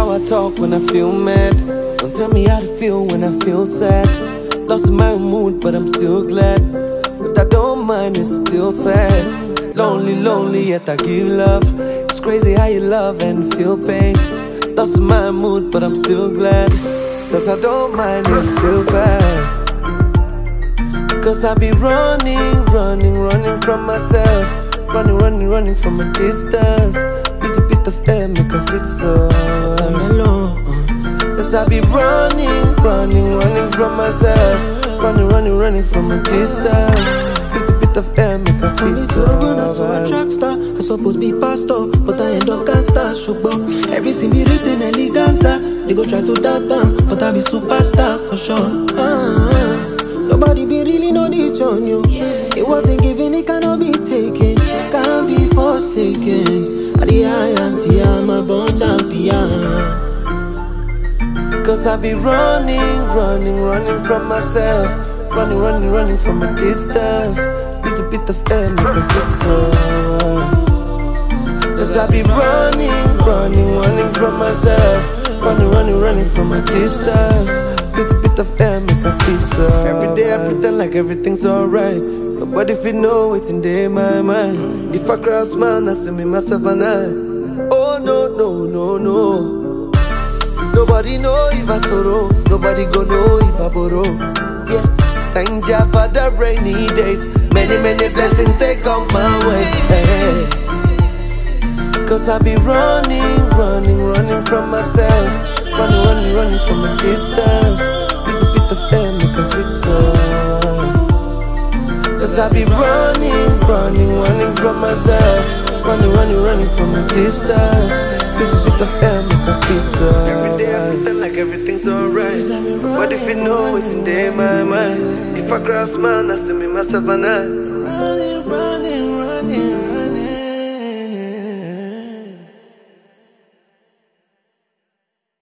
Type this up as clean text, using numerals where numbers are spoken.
how I talk when I feel mad. Don't tell me how to feel when I feel sad. Lost in my own mood, but I'm still glad. But I don't mind, it's still fair. Lonely, lonely, yet I give love. It's crazy how you love and feel pain. Lost in my mood, but I'm still glad. Cause I don't mind, it's still fast. Cause I be running, running, running from myself. Running, running, running from a distance. Little bit of air make a fit so I'm alone. Cause I be running, running, running from myself. Running, running, running from a distance. Little bit of air make a fit so I'm to a track star. I supposed be pastor, but I end up gangster. Showboat, everything be written eleganza. They go try to doubt them, but I be superstar for sure. Nobody be really know the on you. It wasn't given, it cannot be taken. Can't be forsaken. I'm a born champion. Cause I be running, running, running from myself. Running, running, running from a distance. Little bit of air make a fit so cause I be running, running, running from myself. Running, running, running from a distance. Little bit of air make a fit so every day I pretend like everything's alright. Nobody fit know what's in my mind. If I cross man, I see me myself and I. Oh no, no, no, no. Nobody know if I sorrow. Nobody go know if I borrow. Yeah, thank Jah for the rainy days. Many, many blessings they come my way. Hey. Cause I be running, running, running from myself. Running, running, running from a distance. Little bit of air make a fit so cause I be running, running, running from myself. Running, running, running from a distance. Little bit of air make a fit so every day I pretend like everything's alright. But if you know it's in my mind. If I cross man, I see me myself and I.